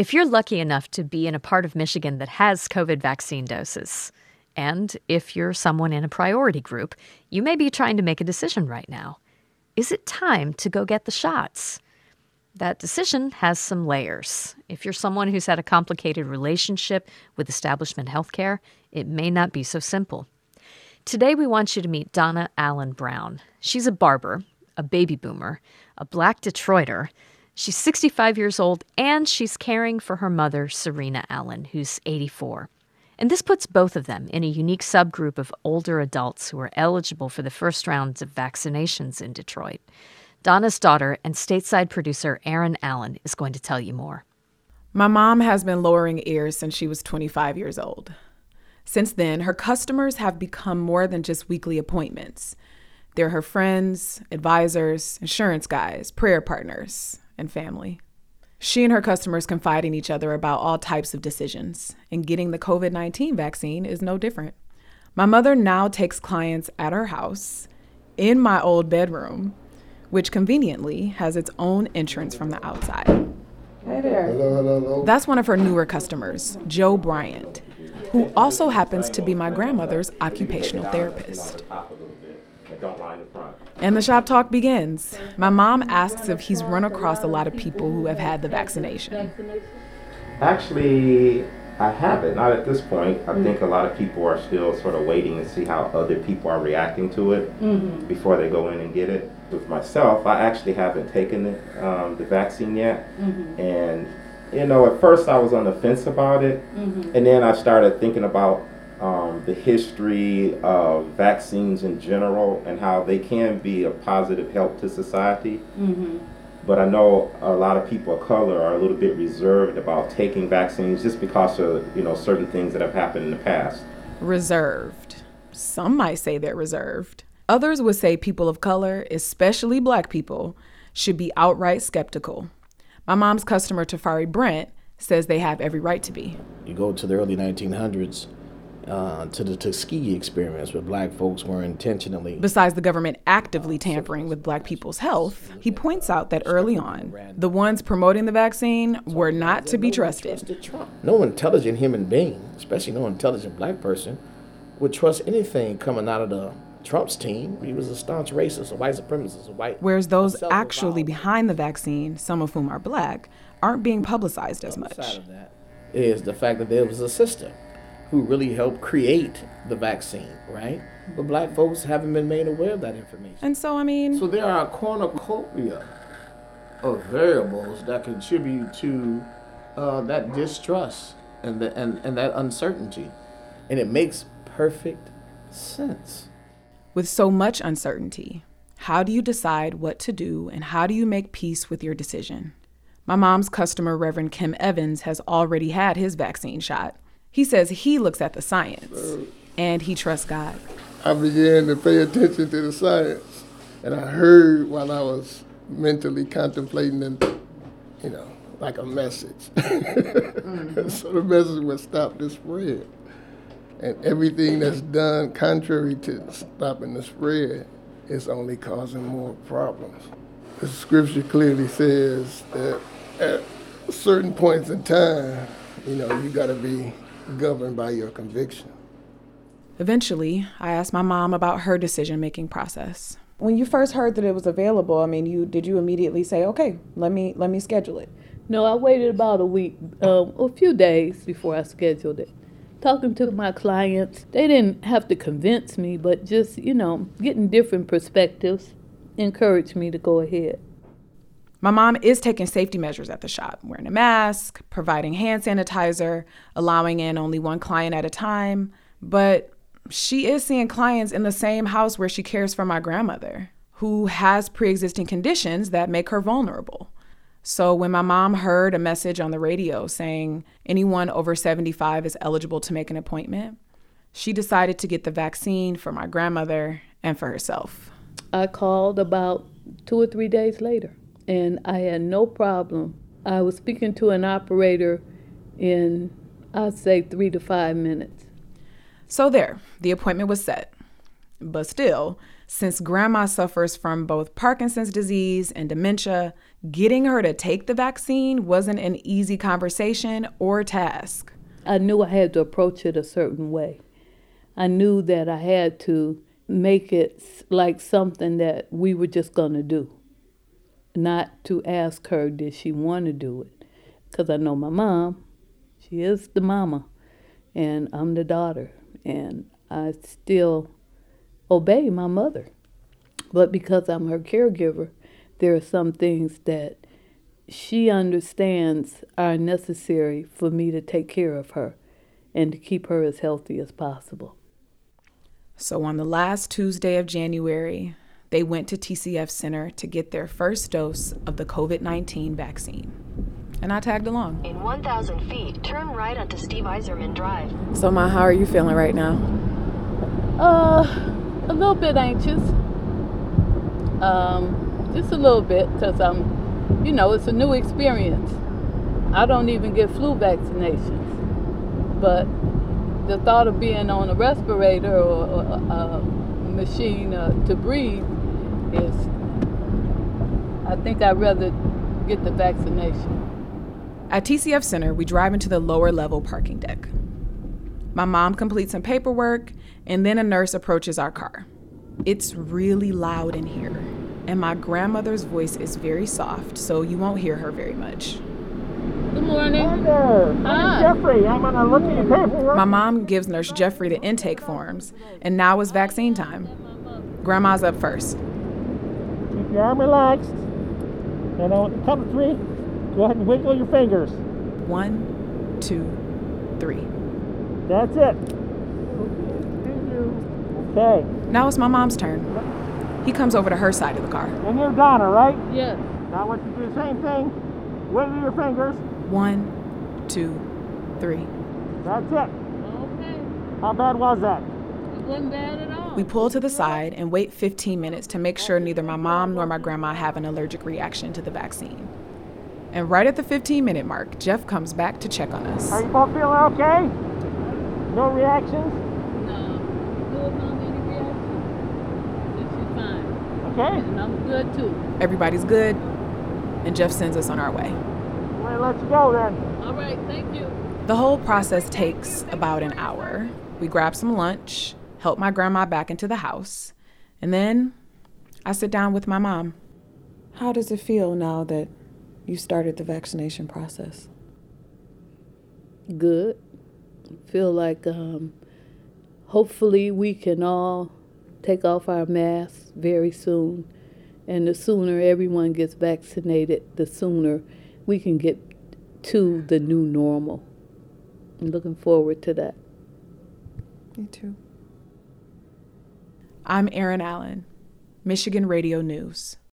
If you're lucky enough to be in a part of Michigan that has COVID vaccine doses, and if you're someone in a priority group, you may be trying to make a decision right now. Is it time to go get the shots? That decision has some layers. If you're someone who's had a complicated relationship with establishment healthcare, it may not be so simple. Today we want you to meet Donna Allen Brown. She's a barber, a baby boomer, a Black Detroiter. She's 65 years old, and she's caring for her mother, Serena Allen, who's 84. And this puts both of them in a unique subgroup of older adults who are eligible for the first rounds of vaccinations in Detroit. Donna's daughter and stateside producer Erin Allen is going to tell you more. My mom has been lowering ears since she was 25 years old. Since then, her customers have become more than just weekly appointments. They're her friends, advisors, insurance guys, prayer partners, and family. She and her customers confide in each other about all types of decisions, and getting the COVID-19 vaccine is no different. My mother now takes clients at her house, in my old bedroom, which conveniently has its own entrance from the outside. Hey there. Hello. That's one of her newer customers, Joe Bryant, who also happens to be my grandmother's occupational therapist. And the shop talk begins. My mom asks if he's run across a lot of people who have had the vaccination. Actually, I haven't. Not at this point. I think a lot of people are still sort of waiting to see how other people are reacting to it before they go in and get it. With myself, I actually haven't taken the vaccine yet. And, at first I was on the fence about it. And then I started thinking about the history of vaccines in general and how they can be a positive help to society. But I know a lot of people of color are a little bit reserved about taking vaccines just because of, certain things that have happened in the past. Reserved. Some might say they're reserved. Others would say people of color, especially Black people, should be outright skeptical. My mom's customer, Tafari Brent, says they have every right to be. You go to the early 1900s, to the Tuskegee experiments where Black folks were intentionally... Besides the government actively tampering with Black people's health, he points out that early on, the ones promoting the vaccine were not to be trusted. No intelligent human being, especially no intelligent Black person, would trust anything coming out of the Trump's team. He was a staunch racist, a white supremacist, a white... Whereas those actually behind the vaccine, some of whom are Black, aren't being publicized as much. The side of that is the fact that there was a system who really helped create the vaccine, right? But Black folks haven't been made aware of that information. And so, So there are a cornucopia of variables that contribute to that distrust and that uncertainty. And it makes perfect sense. With so much uncertainty, how do you decide what to do and how do you make peace with your decision? My mom's customer, Reverend Kim Evans, has already had his vaccine shot. He says he looks at the science, and he trusts God. I began to pay attention to the science, and I heard while I was mentally contemplating it, like a message. So the message would stop the spread. And everything that's done contrary to stopping the spread is only causing more problems. The scripture clearly says that at certain points in time, you got to be governed by your conviction. Eventually, I asked my mom about her decision-making process. When you first heard that it was available, did you immediately say, okay, let me schedule it? No, I waited about a week, a few days before I scheduled it. Talking to my clients, they didn't have to convince me, but just, getting different perspectives encouraged me to go ahead. My mom is taking safety measures at the shop, wearing a mask, providing hand sanitizer, allowing in only one client at a time. But she is seeing clients in the same house where she cares for my grandmother, who has pre-existing conditions that make her vulnerable. So when my mom heard a message on the radio saying anyone over 75 is eligible to make an appointment, she decided to get the vaccine for my grandmother and for herself. I called about 2 or 3 days later, and I had no problem. I was speaking to an operator in, I'd say, 3 to 5 minutes. So there, the appointment was set. But still, Since Grandma suffers from both Parkinson's disease and dementia, getting her to take the vaccine wasn't an easy conversation or task. I knew I had to approach it a certain way. I knew that I had to make it like something that we were just going to do, not to ask her, did she want to do it? Because I know my mom, she is the mama, and I'm the daughter, and I still obey my mother. But because I'm her caregiver, there are some things that she understands are necessary for me to take care of her and to keep her as healthy as possible. So on the last Tuesday of January, they went to TCF Center to get their first dose of the COVID-19 vaccine. And I tagged along. In 1,000 feet, turn right onto Steve Eiserman Drive. So, Ma, how are you feeling right now? A little bit anxious. Just a little bit, because it's a new experience. I don't even get flu vaccinations. But the thought of being on a respirator or a machine to breathe is, I think I'd rather get the vaccination. At TCF Center, we drive into the lower level parking deck. My mom completes some paperwork, and then a nurse approaches our car. It's really loud in here, and my grandmother's voice is very soft, so you won't hear her very much. Good morning. Hi there. Hi. Jeffrey, I'm going to look at your paperwork. My mom gives Nurse Jeffrey the intake forms, and now it's vaccine time. Grandma's up first. Keep your arm relaxed. And on the count of 3, go ahead and wiggle your fingers. 1, 2, 3. That's it. Thank you. Okay. Now it's my mom's turn. He comes over to her side of the car. And you're Donna, right? Yes. Now I want you to do the same thing. Wiggle your fingers. 1, 2, 3. That's it. Okay. How bad was that? It wasn't bad at all. We pull to the side and wait 15 minutes to make sure neither my mom nor my grandma have an allergic reaction to the vaccine. And right at the 15-minute mark, Jeff comes back to check on us. Are you both feeling okay? No reactions? No. Good, Mom, any reaction? She's fine. Okay. And I'm good too. Everybody's good, and Jeff sends us on our way. Well, let's go then. All right, thank you. The whole process takes about an hour. We grab some lunch, help my grandma back into the house, and then I sit down with my mom. How does it feel now that you started the vaccination process? Good. Feel like hopefully we can all take off our masks very soon. And the sooner everyone gets vaccinated, the sooner we can get to the new normal. I'm looking forward to that. Me too. I'm Erin Allen, Michigan Radio News.